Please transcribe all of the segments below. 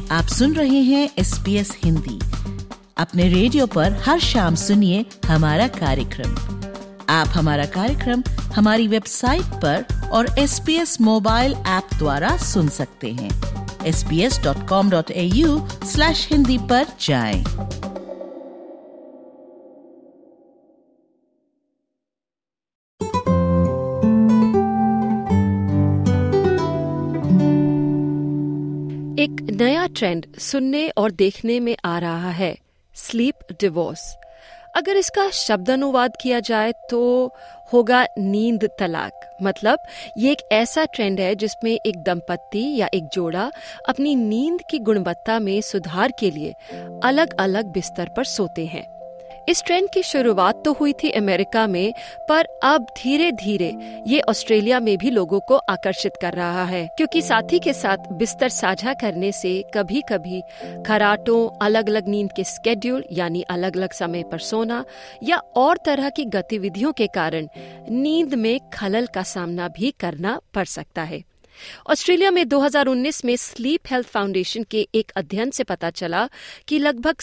आप सुन रहे हैं SBS हिंदी। अपने रेडियो पर हर शाम सुनिए हमारा कार्यक्रम। आप हमारा कार्यक्रम हमारी वेबसाइट पर और SBS मोबाइल ऐप द्वारा सुन सकते हैं। sbs.com.au/hindi पर जाएं। एक नया ट्रेंड सुनने और देखने में आ रहा है, स्लीप डिवोर्स। अगर इसका शब्द अनुवाद किया जाए तो होगा नींद तलाक। मतलब ये एक ऐसा ट्रेंड है जिसमें एक दंपत्ति या एक जोड़ा अपनी नींद की गुणवत्ता में सुधार के लिए अलग अलग बिस्तर पर सोते हैं। इस ट्रेंड की शुरुआत तो हुई थी अमेरिका में, पर अब धीरे धीरे ये ऑस्ट्रेलिया में भी लोगों को आकर्षित कर रहा है, क्योंकि साथी के साथ बिस्तर साझा करने से कभी कभी खर्राटों, अलग अलग नींद के स्केड्यूल यानी अलग अलग समय पर सोना या और तरह की गतिविधियों के कारण नींद में खलल का सामना भी करना पड़ सकता है। ऑस्ट्रेलिया में 2019 में स्लीप हेल्थ फाउंडेशन के एक अध्ययन से पता चला कि लगभग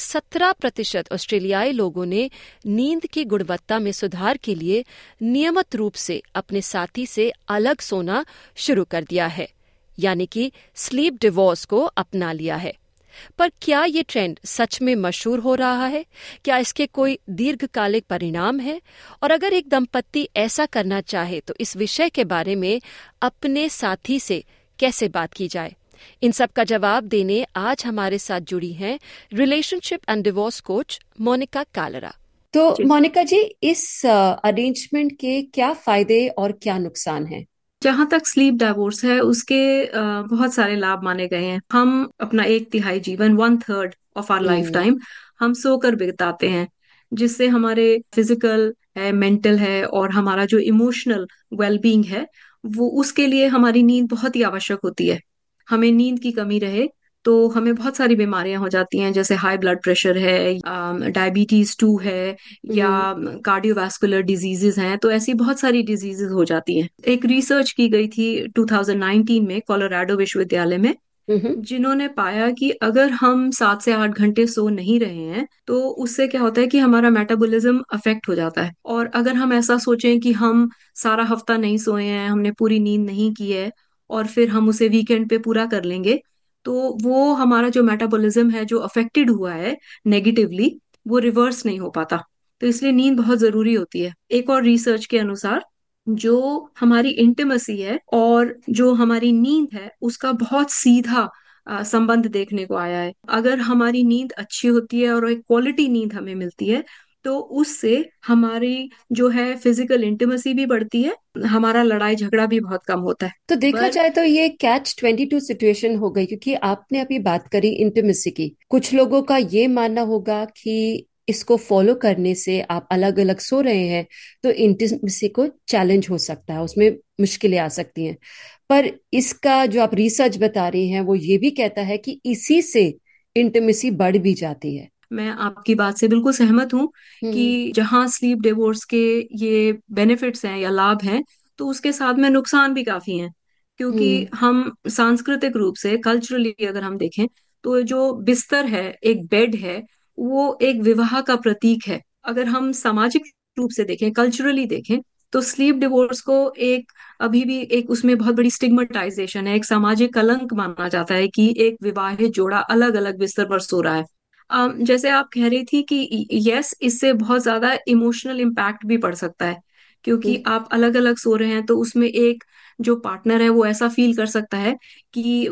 17% ऑस्ट्रेलियाई लोगों ने नींद की गुणवत्ता में सुधार के लिए नियमित रूप से अपने साथी से अलग सोना शुरू कर दिया है, यानी कि स्लीप डिवोर्स को अपना लिया है। पर क्या ये ट्रेंड सच में मशहूर हो रहा है? क्या इसके कोई दीर्घकालिक परिणाम है? और अगर एक दंपत्ति ऐसा करना चाहे तो इस विषय के बारे में अपने साथी से कैसे बात की जाए? इन सब का जवाब देने आज हमारे साथ जुड़ी हैं relationship and divorce coach Monika Kalra. तो मोनिका जी, इस अरेंजमेंट के क्या फायदे और क्या नुकसान हैं? जहां तक स्लीप डाइवोर्स है उसके बहुत सारे लाभ माने गए हैं। हम अपना 1/3 जीवन, 1/3 ऑफ आवर लाइफ टाइम हम सोकर बिताते हैं, जिससे हमारे फिजिकल है, मेंटल है और हमारा जो इमोशनल वेलबींग है वो उसके लिए हमारी नींद बहुत ही आवश्यक होती है। हमें नींद की कमी रहे तो हमें बहुत सारी बीमारियां हो जाती हैं, जैसे हाई ब्लड प्रेशर है, डायबिटीज 2 है या कार्डियोवास्कुलर डिजीजेस हैं। तो ऐसी बहुत सारी डिजीजेस हो जाती हैं। एक रिसर्च की गई थी 2019 में कोलोराडो विश्वविद्यालय में, जिन्होंने पाया कि अगर हम 7 से 8 घंटे सो नहीं रहे हैं तो उससे क्या होता है कि हमारा मेटाबॉलिज्म अफेक्ट हो जाता है। और अगर हम ऐसा सोचें कि हम सारा हफ्ता नहीं सोए हैं, हमने पूरी नींद नहीं की है और फिर हम उसे वीकेंड पे पूरा कर लेंगे, तो वो हमारा जो मेटाबॉलिज्म है जो अफेक्टेड हुआ है नेगेटिवली, वो रिवर्स नहीं हो पाता। तो इसलिए नींद बहुत जरूरी होती है। एक और रिसर्च के अनुसार जो हमारी इंटिमेसी है और जो हमारी नींद है उसका बहुत सीधा संबंध देखने को आया है। अगर हमारी नींद अच्छी होती है और एक क्वालिटी नींद हमें मिलती है तो उससे हमारी जो है फिजिकल इंटिमेसी भी बढ़ती है, हमारा लड़ाई झगड़ा भी बहुत कम होता है। तो देखा जाए तो ये कैच-22 सिचुएशन हो गई, क्योंकि आपने अभी बात करी इंटिमेसी की। कुछ लोगों का ये मानना होगा कि इसको फॉलो करने से आप अलग अलग सो रहे हैं तो इंटिमेसी को चैलेंज हो सकता है, उसमें मुश्किलें आ सकती हैं। पर इसका जो आप रिसर्च बता रही हैं वो ये भी कहता है कि इसी से इंटिमेसी बढ़ भी जाती है। मैं आपकी बात से बिल्कुल सहमत हूँ कि जहाँ स्लीप डिवोर्स के ये बेनिफिट्स हैं या लाभ हैं, तो उसके साथ में नुकसान भी काफी हैं। क्योंकि हम सांस्कृतिक रूप से, कल्चरली अगर हम देखें तो जो बिस्तर है, एक बेड है, वो एक विवाह का प्रतीक है। अगर हम सामाजिक रूप से देखें, कल्चरली देखें, तो स्लीप डिवोर्स को एक अभी भी एक उसमें बहुत बड़ी स्टिग्मेटाइजेशन है, एक सामाजिक कलंक माना जाता है कि एक विवाहित जोड़ा अलग अलग बिस्तर पर सो रहा है। जैसे आप कह रही थी कि यस, इससे बहुत ज्यादा इमोशनल इम्पैक्ट भी पड़ सकता है, क्योंकि आप अलग अलग सो रहे हैं तो उसमें एक जो पार्टनर है वो ऐसा फील कर सकता है कि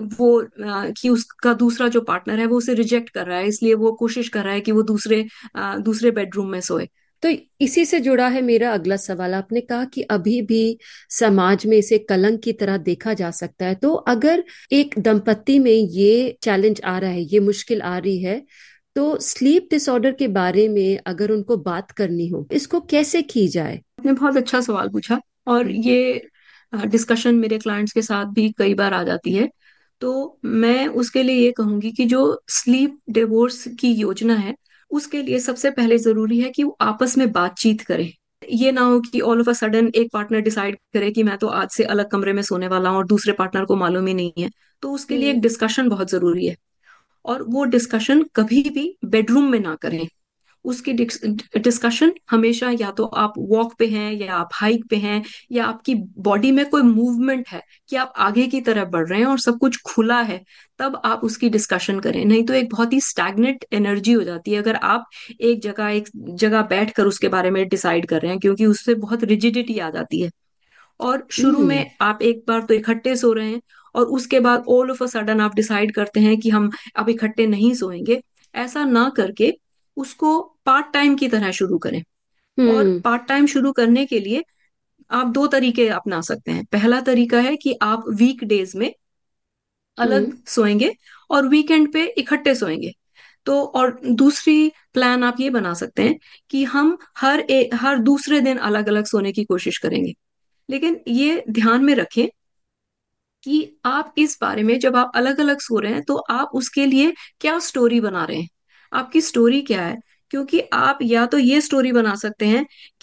कि उसका दूसरा जो पार्टनर है वो उसे रिजेक्ट कर रहा है, इसलिए वो कोशिश कर रहा है कि वो दूसरे बेडरूम में सोए। तो इसी से जुड़ा है मेरा अगला सवाल। आपने कहा कि अभी भी समाज में इसे कलंक की तरह देखा जा सकता है, तो अगर एक दंपत्ति में ये चैलेंज आ रहा है, ये मुश्किल आ रही है, तो स्लीप डिसऑर्डर के बारे में अगर उनको बात करनी हो, इसको कैसे की जाए? आपने बहुत अच्छा सवाल पूछा और ये डिस्कशन मेरे क्लाइंट्स के साथ भी कई बार आ जाती है। तो मैं उसके लिए ये कहूंगी कि जो स्लीप डिवोर्स की योजना है उसके लिए सबसे पहले जरूरी है कि वो आपस में बातचीत करें। ये ना हो कि ऑल ऑफ अ सडन एक पार्टनर डिसाइड करे कि मैं तो आज से अलग कमरे में सोने वाला हूँ और दूसरे पार्टनर को मालूम ही नहीं है। तो उसके लिए एक डिस्कशन बहुत जरूरी है। और वो डिस्कशन कभी भी बेडरूम में ना करें। उसकी डिस्कशन हमेशा या तो आप वॉक पे हैं, या आप हाइक पे हैं, या आपकी बॉडी में कोई मूवमेंट है कि आप आगे की तरफ बढ़ रहे हैं और सब कुछ खुला है, तब आप उसकी डिस्कशन करें। नहीं तो एक बहुत ही स्टैग्नेंट एनर्जी हो जाती है अगर आप एक जगह बैठ कर उसके बारे में डिसाइड कर रहे हैं, क्योंकि उससे बहुत रिजिडिटी आ जाती है। और शुरू हम्म। में आप एक बार तो इकट्ठे सो रहे हैं, और उसके बाद ऑल ऑफ अ सडन आप डिसाइड करते हैं कि हम अब इकट्ठे नहीं सोएंगे। ऐसा ना करके उसको पार्ट टाइम की तरह शुरू करें। और हम्म। पार्ट टाइम शुरू करने के लिए आप दो तरीके अपना सकते हैं। पहला तरीका है कि आप वीक डेज में अलग हम्म। सोएंगे और वीकेंड पे इकट्ठे सोएंगे। तो और दूसरी प्लान आप ये बना सकते हैं कि हम हर दूसरे दिन अलग अलग सोने की कोशिश करेंगे। लेकिन ये ध्यान में रखें कि आप इस बारे में, जब आप अलग अलग सो रहे हैं, तो आप उसके लिए क्या स्टोरी बना रहे हैं, आपकी स्टोरी क्या है। क्योंकि आप या तो ये स्टोरी बना सकते हैं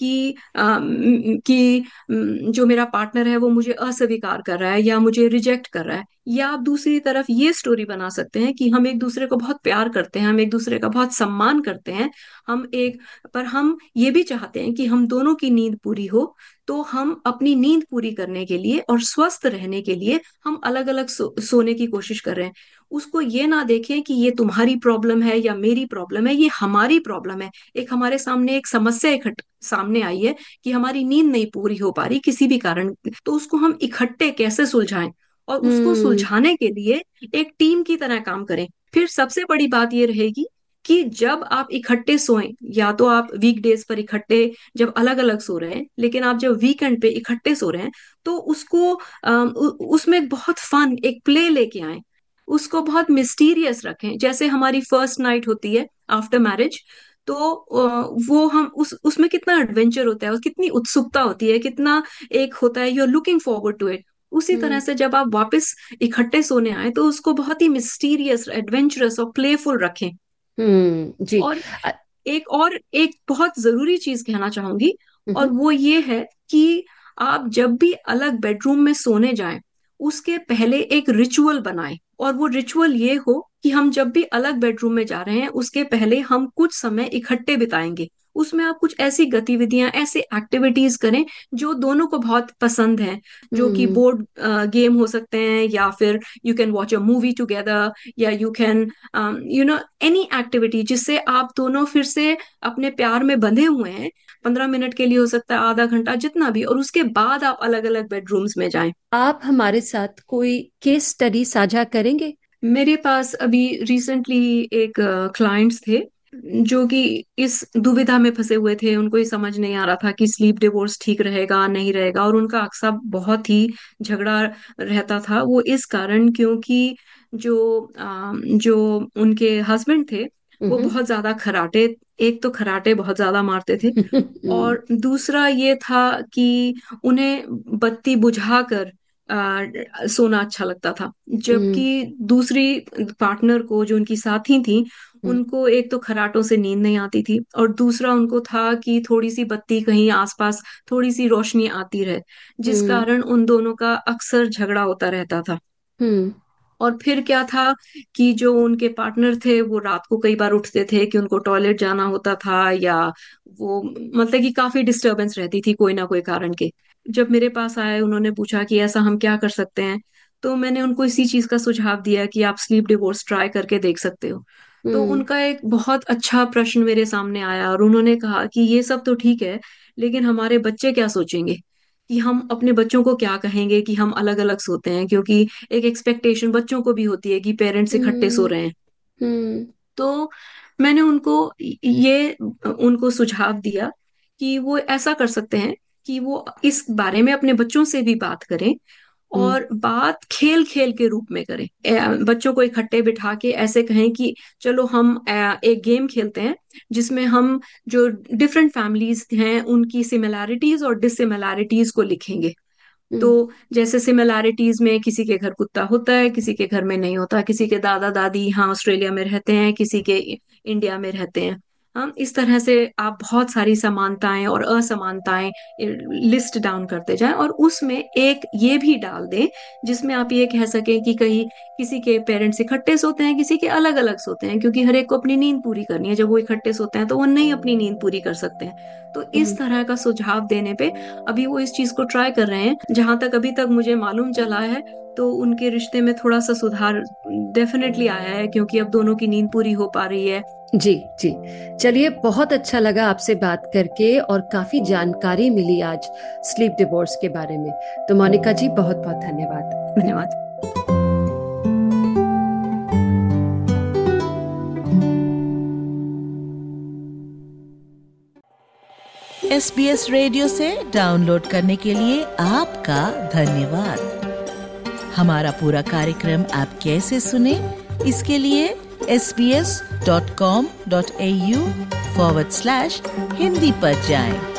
कि जो मेरा पार्टनर है वो मुझे अस्वीकार कर रहा है या मुझे रिजेक्ट कर रहा है, या आप दूसरी तरफ ये स्टोरी बना सकते हैं कि हम एक दूसरे को बहुत प्यार करते हैं, हम एक दूसरे का बहुत सम्मान करते हैं। हम एक पर हम ये भी चाहते हैं कि हम दोनों की नींद पूरी हो। तो हम अपनी नींद पूरी करने के लिए और स्वस्थ रहने के लिए हम अलग अलग सोने की कोशिश कर रहे हैं। उसको ये ना देखें कि ये तुम्हारी प्रॉब्लम है या मेरी प्रॉब्लम है, ये हमारी प्रॉब्लम है। एक हमारे सामने एक समस्या इकट्ठ सामने आई है कि हमारी नींद नहीं पूरी हो पा रही किसी भी कारण, तो उसको हम इकट्ठे कैसे सुलझाएं। और उसको हम्म। सुलझाने के लिए एक टीम की तरह काम करें। फिर सबसे बड़ी बात ये रहेगी कि जब आप इकट्ठे सोएं, या तो आप वीकडेज पर इकट्ठे जब अलग अलग सो रहे हैं, लेकिन आप जब वीकेंड पे इकट्ठे सो रहे हैं, तो उसको उसमें एक बहुत फन एक प्ले लेके आए। उसको बहुत मिस्टीरियस रखें, जैसे हमारी फर्स्ट नाइट होती है आफ्टर मैरिज। तो वो हम उसमें कितना एडवेंचर होता है और कितनी उत्सुकता होती है, कितना एक होता है, you are looking forward to it. उसी तरह हम्म। से जब आप वापस इकट्ठे सोने आए, तो उसको बहुत ही मिस्टीरियस, एडवेंचरस और प्लेफुल रखें। जी। और एक बहुत जरूरी चीज कहना चाहूंगी, और हम्म। वो ये है कि आप जब भी अलग बेडरूम में सोने जाएं, उसके पहले एक रिचुअल बनाएं। और वो रिचुअल ये हो कि हम जब भी अलग बेडरूम में जा रहे हैं, उसके पहले हम कुछ समय इकट्ठे बिताएंगे। उसमें आप कुछ ऐसी गतिविधियां, ऐसे एक्टिविटीज करें जो दोनों को बहुत पसंद हैं। जो कि हम्म। बोर्ड गेम हो सकते हैं, या फिर you can watch a movie together, या यू कैन एनी एक्टिविटी जिससे आप दोनों फिर से अपने प्यार में बंधे हुए हैं। 15 मिनट के लिए हो सकता है, आधा घंटा, जितना भी, और उसके बाद आप अलग अलग बेडरूम्स में जाएं। आप हमारे साथ कोई केस स्टडी साझा करेंगे? मेरे पास अभी रिसेंटली एक क्लाइंट्स थे जो कि इस दुविधा में फंसे हुए थे। उनको ये समझ नहीं आ रहा था कि स्लीप डिवोर्स ठीक रहेगा नहीं रहेगा, और उनका अक्सर बहुत ही झगड़ा रहता था। वो इस कारण, क्योंकि जो उनके हस्बैंड थे, वो हम्म। बहुत ज्यादा खराटे, एक तो खराटे बहुत ज्यादा मारते थे, और दूसरा ये था कि उन्हें बत्ती बुझाकर सोना अच्छा लगता था। हम्म। जबकि दूसरी पार्टनर को, जो उनकी साथी थी, हम्म। उनको एक तो खर्राटों से नींद नहीं आती थी, और दूसरा उनको था कि थोड़ी सी बत्ती कहीं आसपास, थोड़ी सी रोशनी आती रहे, जिस हम्म। कारण उन दोनों का अक्सर झगड़ा होता रहता था। हम्म। और फिर क्या था कि जो उनके पार्टनर थे, वो रात को कई बार उठते थे कि उनको टॉयलेट जाना होता था, या वो मतलब कि काफी डिस्टरबेंस रहती थी कोई ना कोई कारण के। जब मेरे पास आए, उन्होंने पूछा कि ऐसा हम क्या कर सकते हैं। तो मैंने उनको इसी चीज का सुझाव दिया कि आप स्लीप डिवोर्स ट्राई करके देख सकते हो। तो हम्म। उनका एक बहुत अच्छा प्रश्न मेरे सामने आया, और उन्होंने कहा कि ये सब तो ठीक है, लेकिन हमारे बच्चे क्या सोचेंगे, कि हम अपने बच्चों को क्या कहेंगे कि हम अलग अलग सोते हैं। क्योंकि एक एक्सपेक्टेशन बच्चों को भी होती है कि पेरेंट्स इकट्ठे सो हम्म। रहे हैं। हम्म। तो मैंने उनको सुझाव दिया कि वो ऐसा कर सकते हैं कि वो इस बारे में अपने बच्चों से भी बात करें, हम्म। और बात खेल खेल के रूप में करें। बच्चों को इकट्ठे बिठा के ऐसे कहें कि चलो हम एक गेम खेलते हैं, जिसमें हम जो डिफरेंट फैमिलीज हैं उनकी सिमिलैरिटीज और डिससिमिलैरिटीज को लिखेंगे। तो हम्म। जैसे सिमिलैरिटीज में, किसी के घर कुत्ता होता है, किसी के घर में नहीं होता, किसी के दादा दादी यहाँ ऑस्ट्रेलिया में रहते हैं, किसी के इंडिया में रहते हैं। इस तरह से आप बहुत सारी समानताएं और असमानताएं लिस्ट डाउन करते जाएं, और उसमें एक ये भी डाल दें जिसमें आप ये कह सकें कि कहीं किसी के पेरेंट्स इकट्ठे सोते हैं, किसी के अलग अलग सोते हैं, क्योंकि हर एक को अपनी नींद पूरी करनी है। जब वो इकट्ठे सोते हैं तो वो नहीं अपनी नींद पूरी कर सकते हैं। तो इस तरह का सुझाव देने पे अभी वो इस चीज को ट्राई कर रहे हैं। जहां तक अभी तक मुझे मालूम चला है तो उनके रिश्ते में थोड़ा सा सुधार डेफिनेटली आया है, क्योंकि अब दोनों की नींद पूरी हो पा रही है। जी जी, चलिए, बहुत अच्छा लगा आपसे बात करके और काफी जानकारी मिली आज स्लीप डिवोर्स के बारे में। तो मोनिका जी, बहुत बहुत धन्यवाद। धन्यवाद। SBS रेडियो से डाउनलोड करने के लिए आपका धन्यवाद। हमारा पूरा कार्यक्रम आप कैसे सुने, इसके लिए sbs.com.au/hindi पर जाएं।